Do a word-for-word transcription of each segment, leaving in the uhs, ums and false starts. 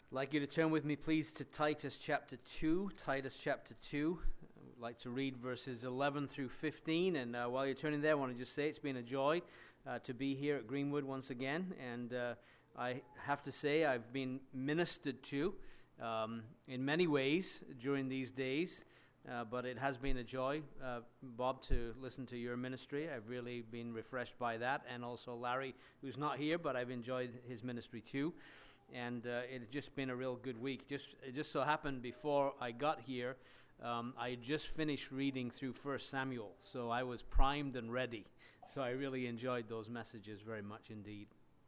I'd like you to turn with me, please, to Titus chapter two. Titus chapter two. I would like to read verses eleven through fifteen. And uh, while you're turning there, I want to just say it's been a joy uh, to be here at Greenwood once again. And uh, I have to say I've been ministered to um, in many ways during these days. Uh, but it has been a joy, uh, Bob, to listen to your ministry. I've really been refreshed by that. And also Larry, who's not here, but I've enjoyed his ministry too. And uh, it's just been a real good week. Just It just so happened before I got here, um, I had just finished reading through First Samuel. So I was primed and ready. So I really enjoyed those messages very much indeed.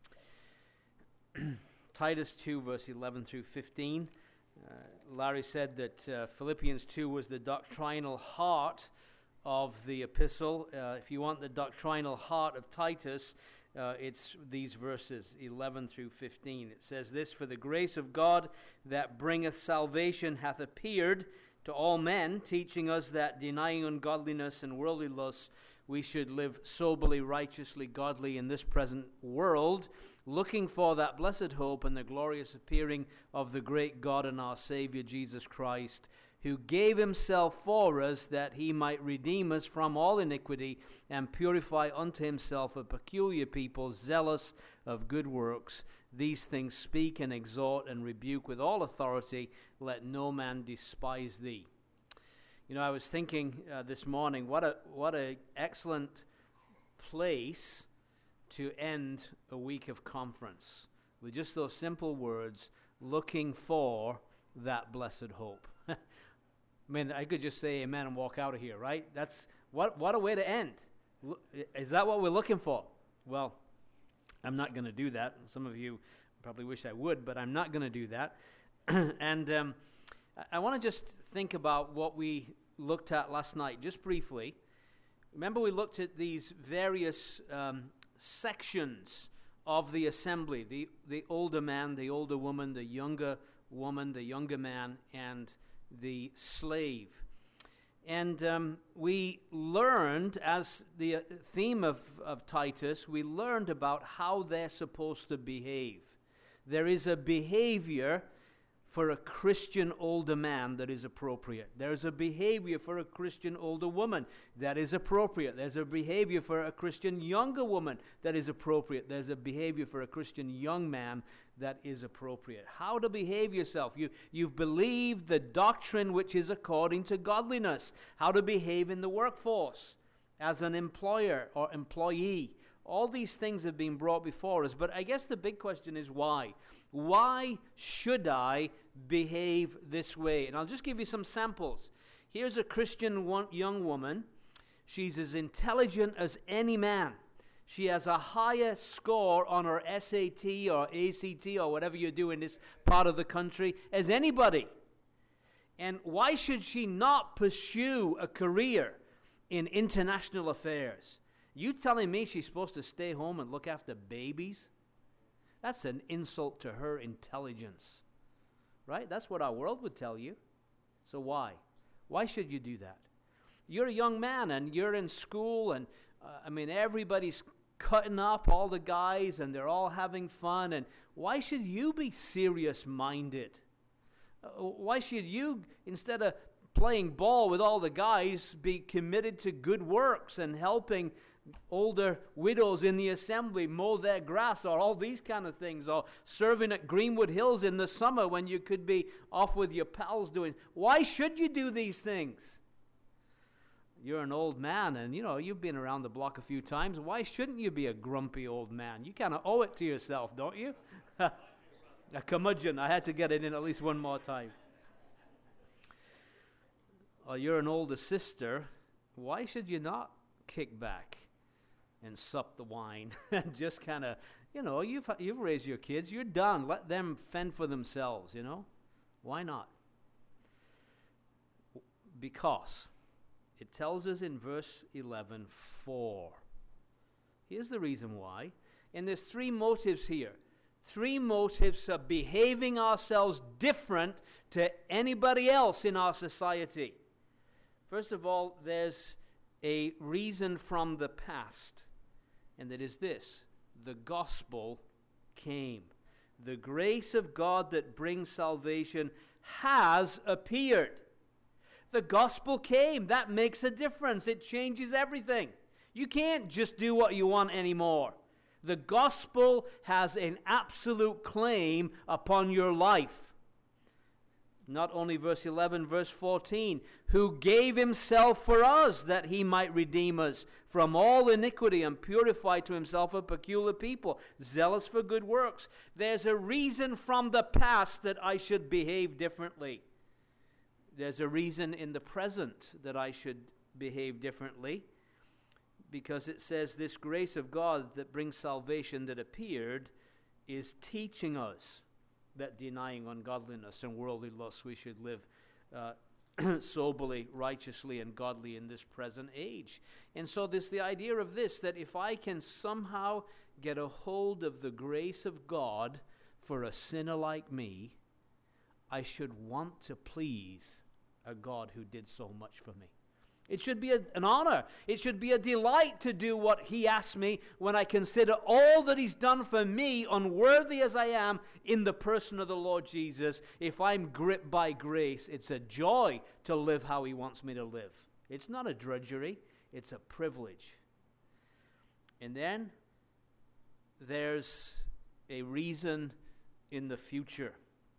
Titus two, verse eleven through fifteen. Uh, Larry said that uh, Philippians two was the doctrinal heart of the epistle. Uh, if you want the doctrinal heart of Titus, uh, it's these verses, eleven through fifteen. It says this, "For the grace of God that bringeth salvation hath appeared to all men, teaching us that denying ungodliness and worldly lusts, we should live soberly, righteously, godly in this present world, looking for that blessed hope and the glorious appearing of the great God and our Savior Jesus Christ, who gave himself for us that he might redeem us from all iniquity and purify unto himself a peculiar people, zealous of good works. These things speak and exhort and rebuke with all authority. Let no man despise thee." You know, I was thinking uh, this morning, what a what a excellent place to end a week of conference with just those simple words, looking for that blessed hope. I mean, I could just say amen and walk out of here, right? That's what what a way to end. Is that what we're looking for? Well, I'm not going to do that. Some of you probably wish I would, but I'm not going to do that. and um, I want to just think about what we looked at last night, just briefly. Remember, we looked at these various um, sections of the assembly, the, the older man, the older woman, the younger woman, the younger man, and the slave. And um, we learned, as the theme of, of Titus, we learned about how they're supposed to behave. There is a behavior for a Christian older man that is appropriate. There's a behavior for a Christian older woman that is appropriate. There's a behavior for a Christian younger woman that is appropriate. There's a behavior for a Christian young man that is appropriate. How to behave yourself. You, you've believed the doctrine which is according to godliness. How to behave in the workforce as an employer or employee. All these things have been brought before us, but I guess the big question is why? Why should I behave this way? And I'll just give you some samples. Here's a Christian young woman. She's as intelligent as any man. She has a higher score on her S A T or A C T or whatever you do in this part of the country as anybody. And why should she not pursue a career in international affairs? You telling me she's supposed to stay home and look after babies? That's an insult to her intelligence, right? That's what our world would tell you. So why? Why should you do that? You're a young man and you're in school and, uh, I mean, everybody's cutting up, all the guys, and they're all having fun. And why should you be serious-minded? Uh, why should you, instead of playing ball with all the guys, be committed to good works and helping older widows in the assembly mow their grass or all these kind of things, or serving at Greenwood Hills in the summer when you could be off with your pals doing? Why should you do these things? You're an old man and, you know, you've been around the block a few times. Why shouldn't you be a grumpy old man? You kind of owe it to yourself, don't you? A curmudgeon. I had to get it in at least one more time. Or you're an older sister, why should you not kick back and sup the wine and just kind of, you know, you've you've raised your kids, you're done. Let them fend for themselves, you know? Why not? Because it tells us in verse eleven, for. Here's the reason why. And there's three motives here. Three motives of behaving ourselves different to anybody else in our society. First of all, there's a reason from the past, and that is this: the gospel came. The grace of God that brings salvation has appeared. The gospel came. That makes a difference. It changes everything. You can't just do what you want anymore. The gospel has an absolute claim upon your life. Not only verse eleven, verse fourteen, who gave himself for us that he might redeem us from all iniquity and purify to himself a peculiar people, zealous for good works. There's a reason from the past that I should behave differently. There's a reason in the present that I should behave differently, because it says this grace of God that brings salvation that appeared is teaching us that denying ungodliness and worldly lusts, we should live uh, soberly, righteously, and godly in this present age. And so there's the idea of this, that if I can somehow get a hold of the grace of God for a sinner like me, I should want to please a God who did so much for me. It should be a, an honor. It should be a delight to do what he asks me when I consider all that he's done for me, unworthy as I am, in the person of the Lord Jesus. If I'm gripped by grace, it's a joy to live how he wants me to live. It's not a drudgery. It's a privilege. And then there's a reason in the future.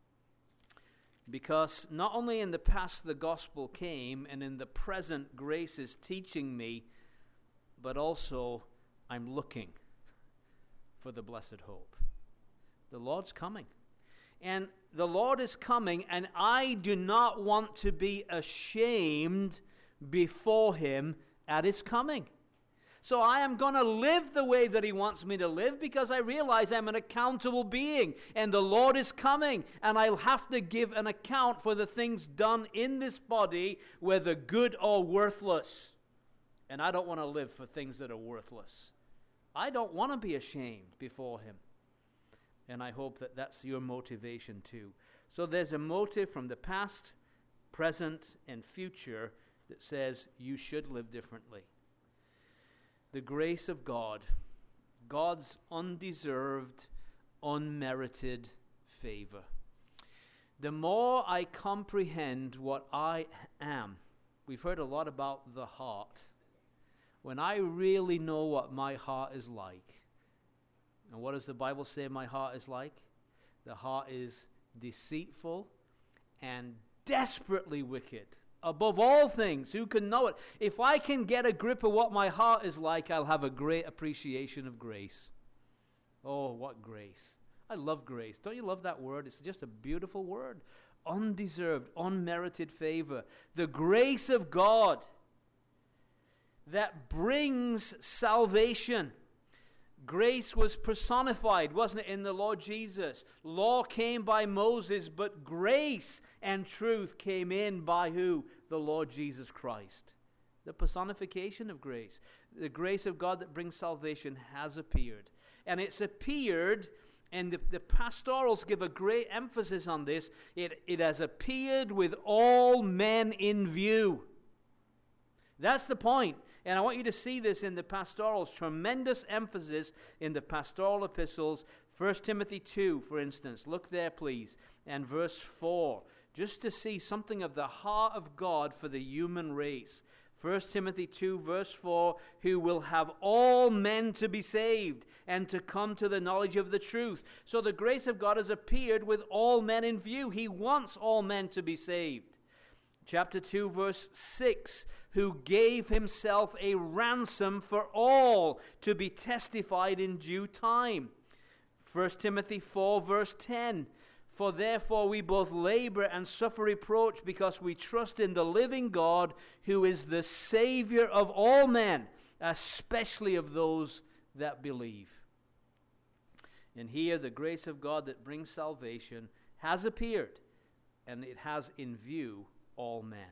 Because not only in the past the gospel came, and in the present grace is teaching me, but also I'm looking for the blessed hope. The Lord's coming. And the Lord is coming, and I do not want to be ashamed before him at his coming. So I am going to live the way that he wants me to live, because I realize I'm an accountable being and the Lord is coming, and I'll have to give an account for the things done in this body, whether good or worthless. And I don't want to live for things that are worthless. I don't want to be ashamed before him. And I hope that that's your motivation too. So there's a motive from the past, present, and future that says you should live differently. The grace of God, God's undeserved, unmerited favor. The more I comprehend what I am, we've heard a lot about the heart. When I really know what my heart is like, and what does the Bible say my heart is like? The heart is deceitful and desperately wicked. Above all things, who can know it? If I can get a grip of what my heart is like, I'll have a great appreciation of grace. Oh, what grace. I love grace. Don't you love that word? It's just a beautiful word. Undeserved, unmerited favor. The grace of God that brings salvation. Grace was personified, wasn't it, in the Lord Jesus? Law came by Moses, but grace and truth came in by who? The Lord Jesus Christ. The personification of grace. The grace of God that brings salvation has appeared. And it's appeared, and the, the pastorals give a great emphasis on this, it, it has appeared with all men in view. That's the point. And I want you to see this in the pastorals. Tremendous emphasis in the pastoral epistles. First Timothy two, for instance. Look there, please. And verse four. Just to see something of the heart of God for the human race. First Timothy two, verse four. Who will have all men to be saved and to come to the knowledge of the truth. So the grace of God has appeared with all men in view. He wants all men to be saved. Chapter two, verse six, who gave himself a ransom for all to be testified in due time. First Timothy four, verse ten, for therefore we both labor and suffer reproach because we trust in the living God, who is the Savior of all men, especially of those that believe. And here the grace of God that brings salvation has appeared, and it has in view all men.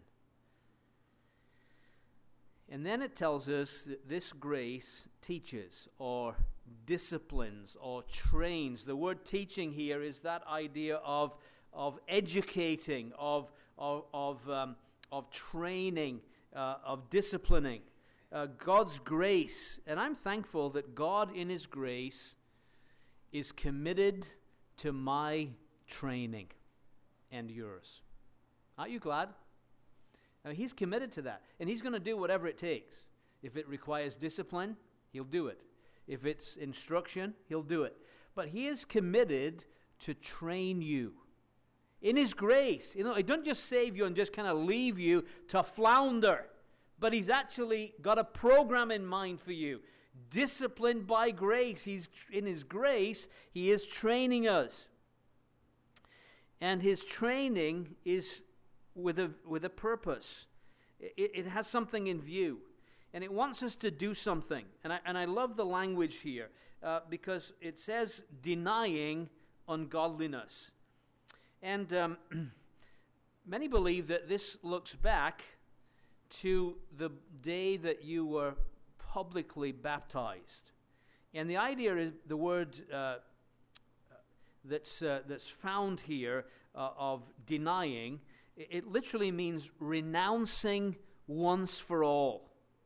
And then it tells us that this grace teaches or disciplines or trains. The word teaching here is that idea of, of educating, of, of, of, um, of training, uh, of disciplining. Uh, God's grace, and I'm thankful that God in his grace is committed to my training and yours. Aren't you glad? Now, he's committed to that, and he's going to do whatever it takes. If it requires discipline, he'll do it. If it's instruction, he'll do it. But he is committed to train you in his grace. You know, he doesn't just save you and just kind of leave you to flounder, but he's actually got a program in mind for you. Disciplined by grace. He's in his grace, he is training us. And his training is with a with a purpose. It, it has something in view. And it wants us to do something. And I, and I love the language here uh, because it says denying ungodliness. And um, many believe that this looks back to the day that you were publicly baptized. And the idea is the word uh, that's, uh, that's found here uh, of denying, it, it literally means renouncing once for all.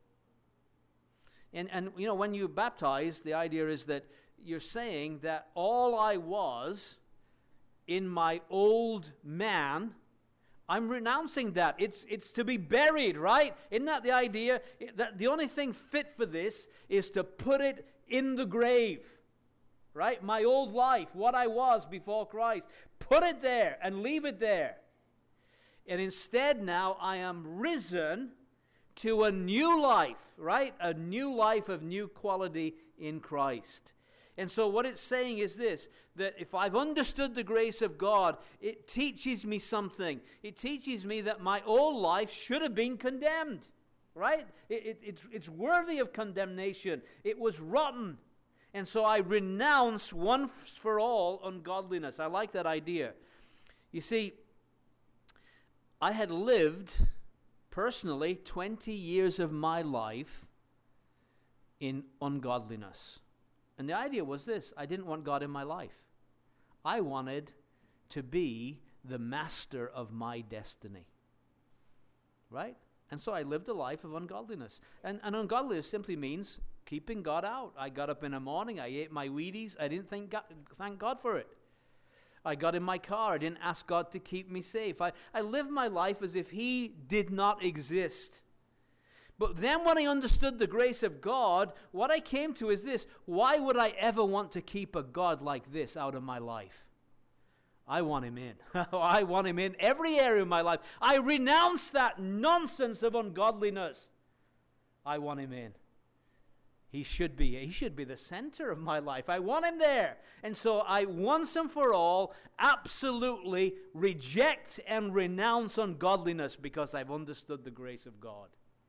And, and, you know, when you baptize, the idea is that you're saying that all I was in my old man, I'm renouncing that. It's, it's to be buried, right? Isn't that the idea? It, that the only thing fit for this is to put it in the grave, right? My old life, what I was before Christ. Put it there and leave it there. And instead now I am risen to a new life, right? A new life of new quality in Christ. And so what it's saying is this, that if I've understood the grace of God, it teaches me something. It teaches me that my old life should have been condemned, right? It, it, it's, it's worthy of condemnation. It was rotten. And so I renounce once for all ungodliness. I like that idea. You see, I had lived personally twenty years of my life in ungodliness. And the idea was this: I didn't want God in my life. I wanted to be the master of my destiny. Right? And so I lived a life of ungodliness. And, and ungodliness simply means keeping God out. I got up in the morning, I ate my Wheaties, I didn't thank God, thank God for it. I got in my car, I didn't ask God to keep me safe. I, I lived my life as if He did not exist. But then when I understood the grace of God, what I came to is this: why would I ever want to keep a God like this out of my life? I want Him in. I want Him in every area of my life. I renounce that nonsense of ungodliness. I want Him in. He should be, he should be the center of my life. I want Him there. And so I once and for all absolutely reject and renounce ungodliness because I've understood the grace of God.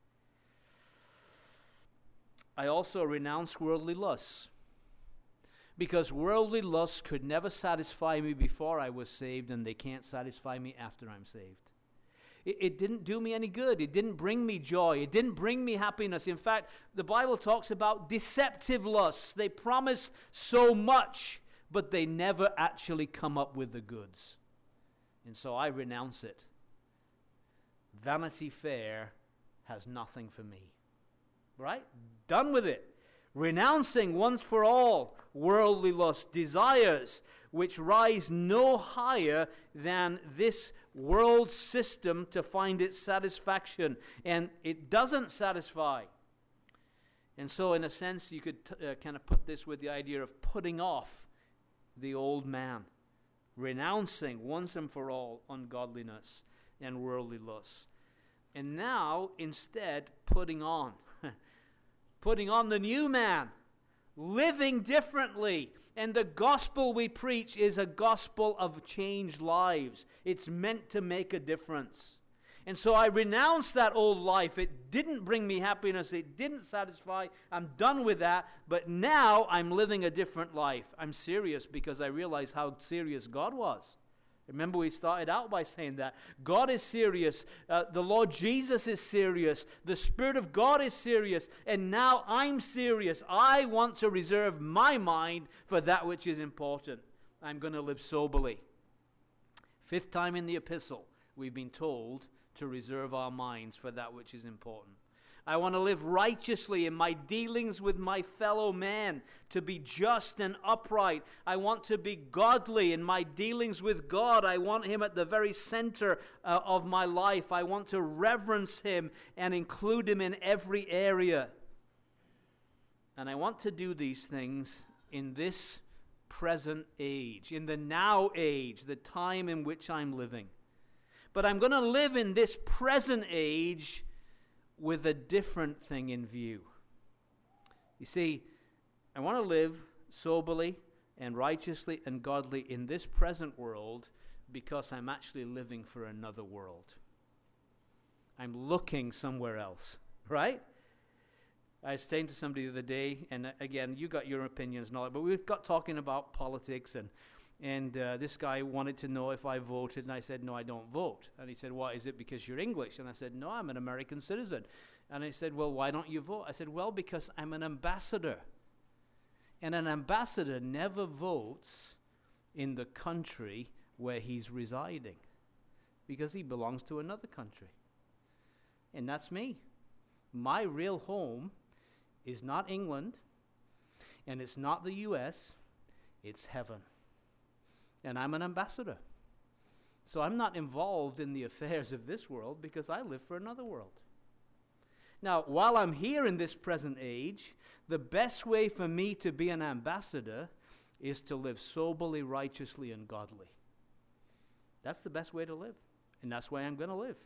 I also renounce worldly lusts, because worldly lusts could never satisfy me before I was saved, and they can't satisfy me after I'm saved. It, it didn't do me any good. It didn't bring me joy. It didn't bring me happiness. In fact, the Bible talks about deceptive lusts. They promise so much, but they never actually come up with the goods. And so I renounce it. Vanity Fair has nothing for me. Right? Done with it. Renouncing once for all worldly lust, desires which rise no higher than this world system to find its satisfaction. And it doesn't satisfy. And so in a sense you could t- uh, kind of put this with the idea of putting off the old man. Renouncing once and for all ungodliness and worldly lusts. And now instead putting on. Putting on the new man, living differently. And the gospel we preach is a gospel of changed lives. It's meant to make a difference. And so I renounce that old life. It didn't bring me happiness. It didn't satisfy. I'm done with that. But now I'm living a different life. I'm serious because I realize how serious God was. Remember, we started out by saying that. God is serious. Uh, the Lord Jesus is serious. The Spirit of God is serious. And now I'm serious. I want to reserve my mind for that which is important. I'm going to live soberly. Fifth time in the epistle, we've been told to reserve our minds for that which is important. I want to live righteously in my dealings with my fellow man, to be just and upright. I want to be godly in my dealings with God. I want him at the very center uh, of my life. I want to reverence him and include him in every area. And I want to do these things in this present age, in the now age, the time in which I'm living. But I'm going to live in this present age with a different thing in view. You see, I want to live soberly and righteously and godly in this present world because I'm actually living for another world. I'm looking somewhere else, right? I was saying to somebody the other day, and again, you got your opinions and all that, but we've got talking about politics, and and uh, this guy wanted to know if I voted, and I said, no, I don't vote. And he said, why? Is it because you're English? And I said, no, I'm an American citizen. And he said, well, why don't you vote? I said, well, because I'm an ambassador. And an ambassador never votes in the country where he's residing because he belongs to another country. And that's me. My real home is not England, and it's not the U S, it's heaven. And I'm an ambassador. So I'm not involved in the affairs of this world because I live for another world. Now, while I'm here in this present age, the best way for me to be an ambassador is to live soberly, righteously, and godly. That's the best way to live, and that's why I'm going to live.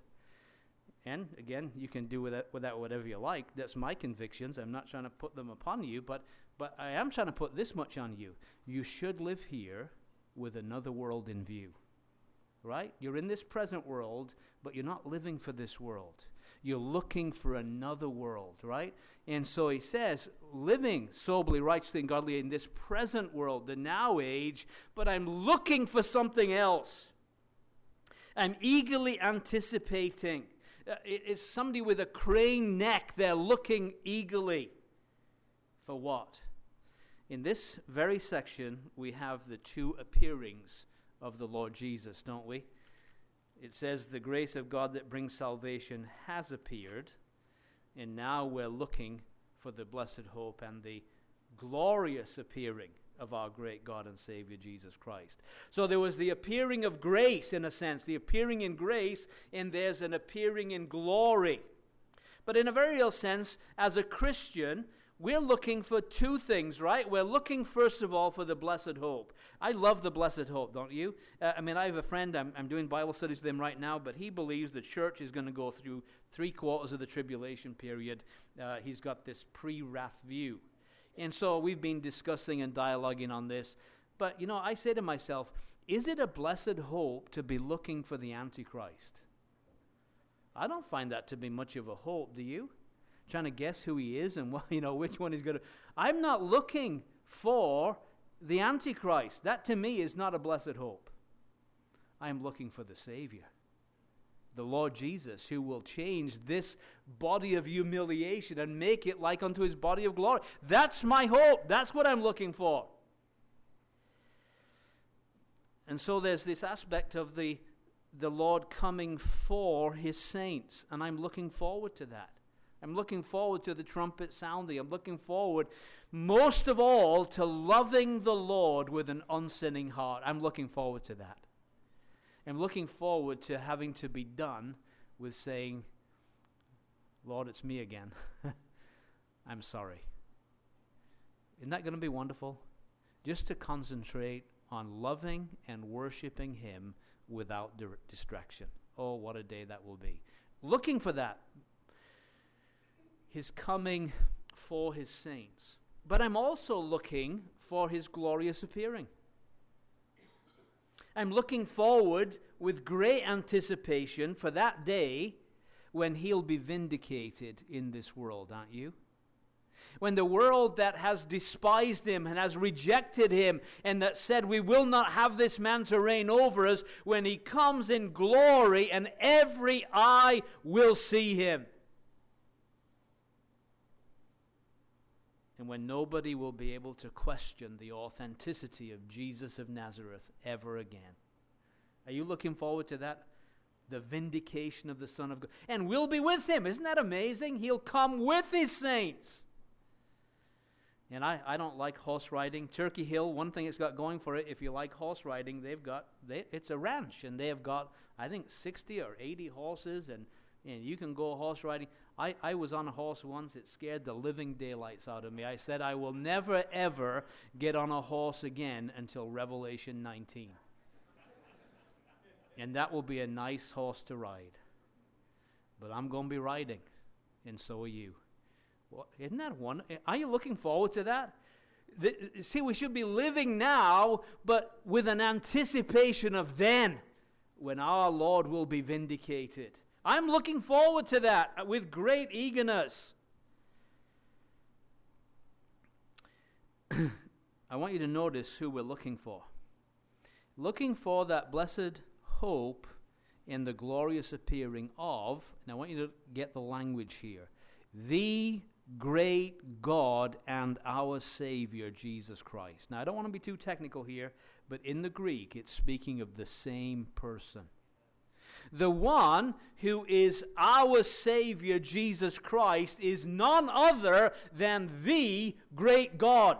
And again, you can do with that, with that whatever you like. That's my convictions. I'm not trying to put them upon you, but, but I am trying to put this much on you. You should live here with another world in view, right? You're in this present world, but you're not living for this world. You're looking for another world, right? And so he says, living soberly, righteously, and godly in this present world, the now age, but I'm looking for something else. I'm eagerly anticipating. Uh, it, it's somebody with a crane neck. They're looking eagerly. For what? In this very section, we have the two appearings of the Lord Jesus, don't we? It says the grace of God that brings salvation has appeared, and now we're looking for the blessed hope and the glorious appearing of our great God and Savior Jesus Christ. So there was the appearing of grace, in a sense, the appearing in grace, and there's an appearing in glory. But in a very real sense, as a Christian, we're looking for two things, right? We're looking, first of all, for the blessed hope. I love the blessed hope, don't you? Uh, I mean, I have a friend, I'm, I'm doing Bible studies with him right now, but he believes the church is going to go through three quarters of the tribulation period. Uh, he's got this pre-wrath view. And so we've been discussing and dialoguing on this. But, you know, I say to myself, is it a blessed hope to be looking for the Antichrist? I don't find that to be much of a hope, do you? Trying to guess who he is and what, you know, which one he's going to... I'm not looking for the Antichrist. That to me is not a blessed hope. I am looking for the Savior, the Lord Jesus, who will change this body of humiliation and make it like unto his body of glory. That's my hope. That's what I'm looking for. And so there's this aspect of the, the Lord coming for his saints, and I'm looking forward to that. I'm looking forward to the trumpet sounding. I'm looking forward, most of all, to loving the Lord with an unsinning heart. I'm looking forward to that. I'm looking forward to having to be done with saying, Lord, it's me again. I'm sorry. Isn't that going to be wonderful? Just to concentrate on loving and worshiping him without di- distraction. Oh, what a day that will be. Looking for that. His coming for his saints. But I'm also looking for his glorious appearing. I'm looking forward with great anticipation for that day when he'll be vindicated in this world, aren't you? When the world that has despised him and has rejected him and that said we will not have this man to reign over us, when he comes in glory and every eye will see him. And when nobody will be able to question the authenticity of Jesus of Nazareth ever again. Are you looking forward to that the vindication of the Son of God. And we'll be with him. Isn't that amazing? He'll come with his saints. And I, I don't like horse riding. Turkey Hill, one thing it's got going for it, if you like horse riding, they've got, they, it's a ranch, and they have got, I think, sixty or eighty horses, and, and you can go horse riding. I, I was on a horse once. It scared the living daylights out of me. I said, I will never, ever get on a horse again until Revelation nineteen. And that will be a nice horse to ride. But I'm going to be riding, and so are you. Well, isn't that one? Are you looking forward to that? The, see, we should be living now, but with an anticipation of then, when our Lord will be vindicated. I'm looking forward to that with great eagerness. I want you to notice who we're looking for. Looking for that blessed hope in the glorious appearing of, and I want you to get the language here, the great God and our Savior, Jesus Christ. Now, I don't want to be too technical here, but in the Greek, it's speaking of the same person. The one who is our Savior, Jesus Christ, is none other than the great God.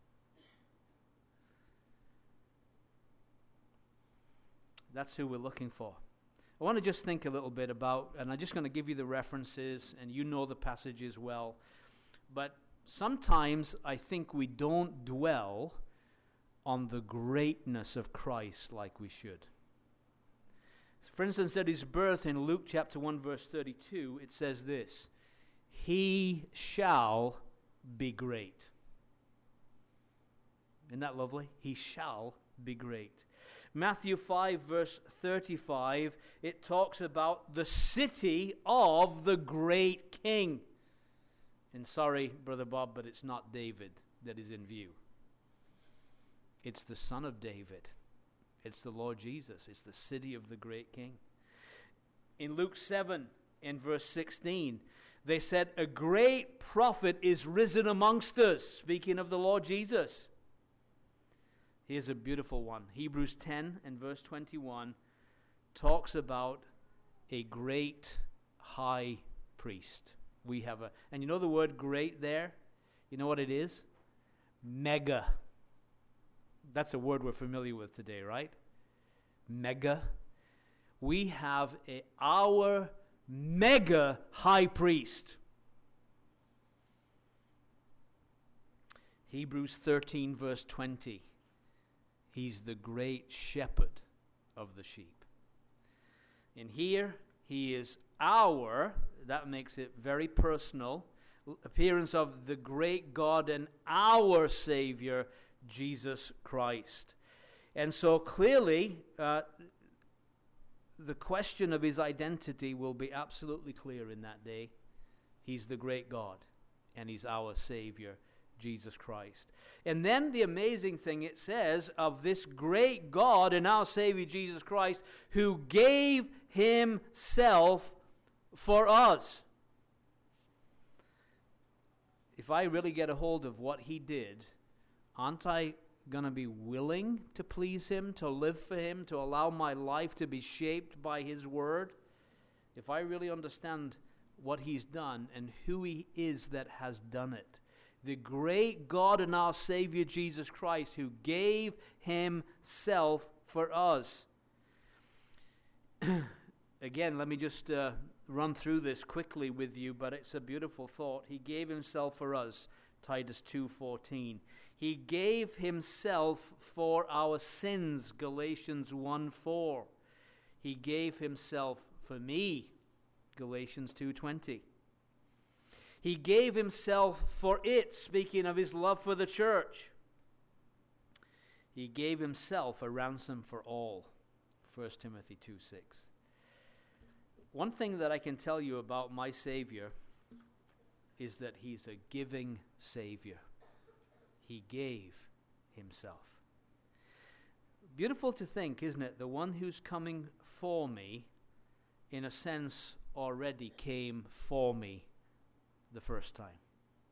That's who we're looking for. I want to just think a little bit about, and I'm just going to give you the references, and you know the passages well. But sometimes I think we don't dwell on the greatness of Christ like we should. For instance, at his birth in Luke chapter one, verse thirty-two, it says this, he shall be great. Isn't that lovely? He shall be great. Matthew five, verse thirty-five, it talks about the city of the great king. And sorry, Brother Bob, but it's not David that is in view. It's the Son of David. It's the Lord Jesus. It's the city of the great king. In Luke seven, in verse sixteen, they said, a great prophet is risen amongst us, speaking of the Lord Jesus. Here's a beautiful one. Hebrews ten and verse twenty-one talks about a great high priest. We have a, and you know the word great there? You know what it is? Mega. That's a word we're familiar with today, right? Mega. We have a, our mega high priest. Hebrews thirteen verse twenty. He's the great shepherd of the sheep. And here, he is our, that makes it very personal, appearance of the great God and our Savior, Jesus Christ. And so clearly, uh, the question of his identity will be absolutely clear in that day. He's the great God, and he's our Savior, Jesus Christ. And then the amazing thing it says of this great God and our Savior Jesus Christ, who gave himself for us. If I really get a hold of what he did, aren't I going to be willing to please him, to live for him, to allow my life to be shaped by his word? If I really understand what he's done and who he is that has done it. The great God and our Savior Jesus Christ, who gave himself for us. Again, let me just uh, run through this quickly with you, but it's a beautiful thought. He gave himself for us, Titus two fourteen. He gave himself for our sins, Galatians one four. He gave himself for me, Galatians two twenty. He gave himself for it, speaking of his love for the church. He gave himself a ransom for all, First Timothy two six. One thing that I can tell you about my Savior is that he's a giving Savior. He gave himself. Beautiful to think, isn't it? The one who's coming for me, in a sense, already came for me the first time.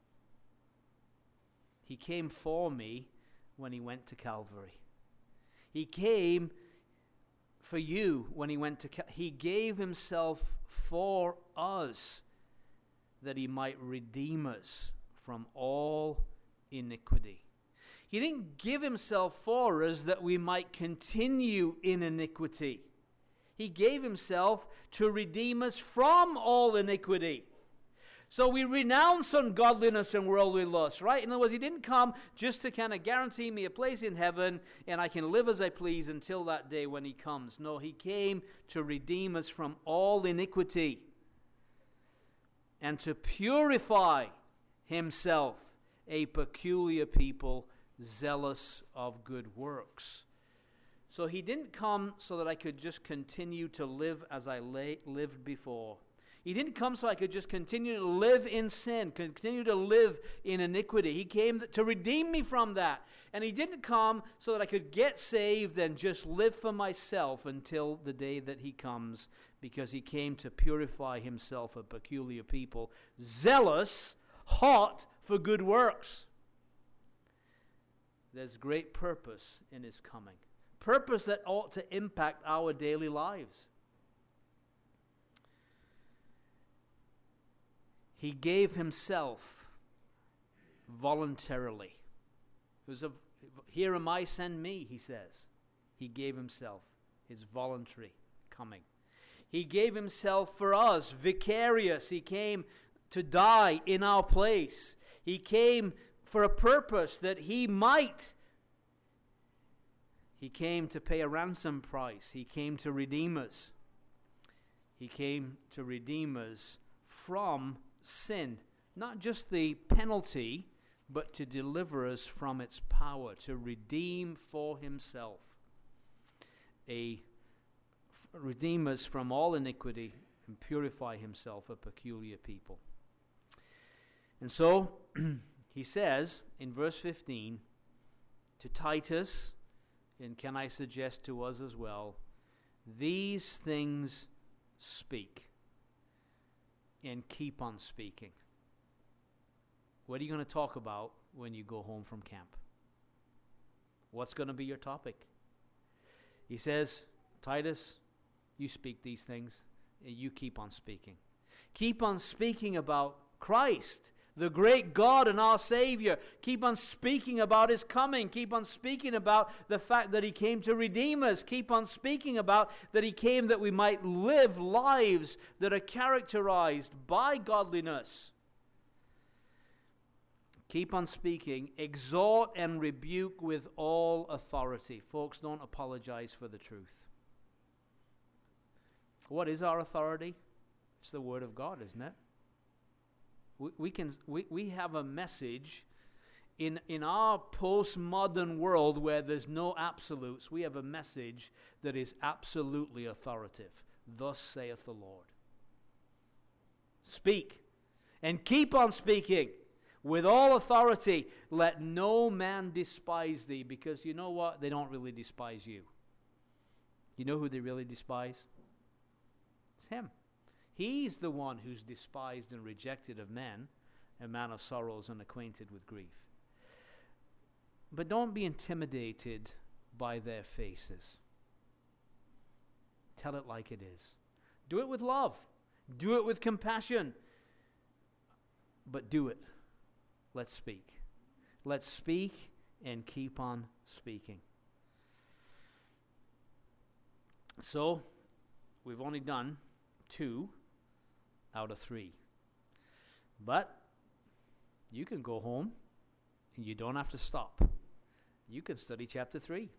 He came for me when he went to Calvary. He came for you when he went to Cal- he gave himself for us that he might redeem us from all iniquity. He didn't give himself for us that we might continue in iniquity. He gave himself to redeem us from all iniquity. So we renounce ungodliness and worldly lust, right? In other words, he didn't come just to kind of guarantee me a place in heaven and I can live as I please until that day when he comes. No, he came to redeem us from all iniquity and to purify himself a peculiar people, zealous of good works. So he didn't come so that I could just continue to live as I lay, lived before. He didn't come so I could just continue to live in sin, continue to live in iniquity. He came to redeem me from that. And he didn't come so that I could get saved and just live for myself until the day that he comes, because he came to purify himself a peculiar people, zealous, hot for good works. There's great purpose in his coming. Purpose that ought to impact our daily lives. He gave himself voluntarily. It was a, here am I, send me, he says. He gave himself, his voluntary coming. He gave himself for us, vicarious. He came to die in our place. He came for a purpose that he might. He came to pay a ransom price. He came to redeem us. He came to redeem us from sin. Not just the penalty, but to deliver us from its power, to redeem for himself. A redeem us from all iniquity and purify himself a peculiar people. And so he says in verse fifteen to Titus, and can I suggest to us as well, these things speak and keep on speaking. What are you going to talk about when you go home from camp? What's going to be your topic? He says, Titus, you speak these things, and you keep on speaking. Keep on speaking about Christ, the great God and our Savior. Keep on speaking about his coming. Keep on speaking about the fact that he came to redeem us. Keep on speaking about that he came that we might live lives that are characterized by godliness. Keep on speaking. Exhort and rebuke with all authority. Folks, don't apologize for the truth. What is our authority? It's the Word of God, isn't it? We, we can we, we have a message in in our postmodern world where there's no absolutes. We have a message that is absolutely authoritative. Thus saith the Lord. Speak and keep on speaking with all authority. Let no man despise thee, because you know what? They don't really despise you. You know who they really despise? It's him. He's the one who's despised and rejected of men, a man of sorrows and acquainted with grief. But don't be intimidated by their faces. Tell it like it is. Do it with love. Do it with compassion. But do it. Let's speak. Let's speak and keep on speaking. So, we've only done two out of three. But you can go home and you don't have to stop. You can study chapter three.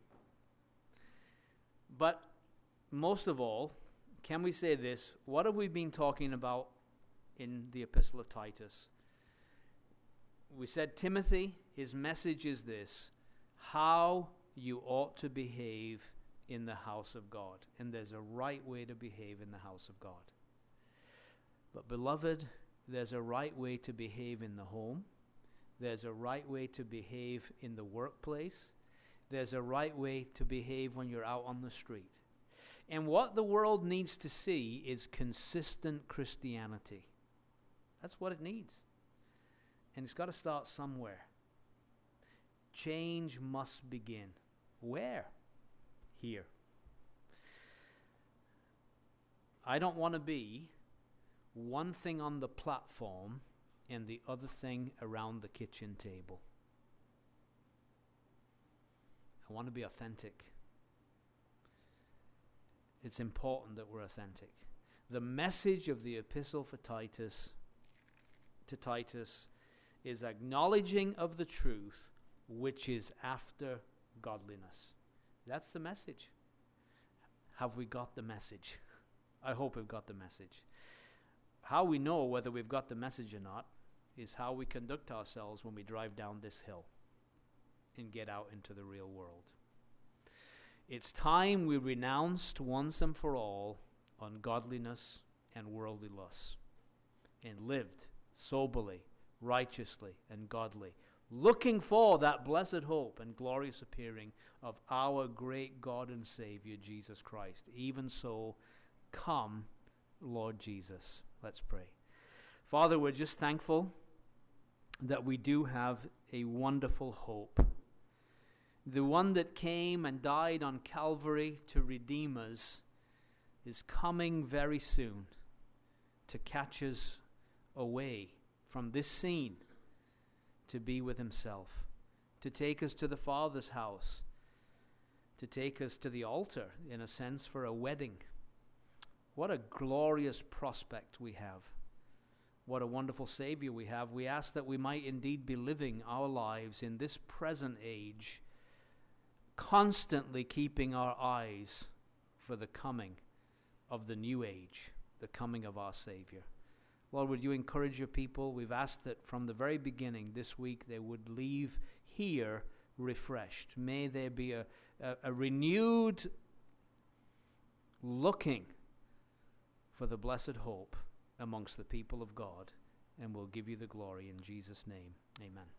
But most of all, can we say this? What have we been talking about in the Epistle of Titus? We said Timothy, his message is this: how you ought to behave in the house of God. And there's a right way to behave in the house of God. But beloved, there's a right way to behave in the home. There's a right way to behave in the workplace. There's a right way to behave when you're out on the street. And what the world needs to see is consistent Christianity. That's what it needs. And it's got to start somewhere. Change must begin. Where? Here. I don't want to be one thing on the platform and the other thing around the kitchen table. I want to be authentic. It's important that we're authentic. The message of the epistle for Titus, to Titus, is acknowledging of the truth, which is after godliness. That's the message. Have we got the message? I hope we've got the message. How we know whether we've got the message or not is how we conduct ourselves when we drive down this hill and get out into the real world. It's time we renounced once and for all ungodliness and worldly lusts and lived soberly, righteously, and godly, looking for that blessed hope and glorious appearing of our great God and Savior, Jesus Christ. Even so, come, Lord Jesus. Let's pray. Father, we're just thankful that we do have a wonderful hope. The one that came and died on Calvary to redeem us is coming very soon to catch us away from this scene to be with himself, to take us to the Father's house, to take us to the altar, in a sense, for a wedding. What a glorious prospect we have. What a wonderful Savior we have. We ask that we might indeed be living our lives in this present age, constantly keeping our eyes for the coming of the new age, the coming of our Savior. Lord, would you encourage your people? We've asked that from the very beginning this week they would leave here refreshed. May there be a, a, a renewed looking for the blessed hope amongst the people of God, and we'll give you the glory in Jesus' name. Amen.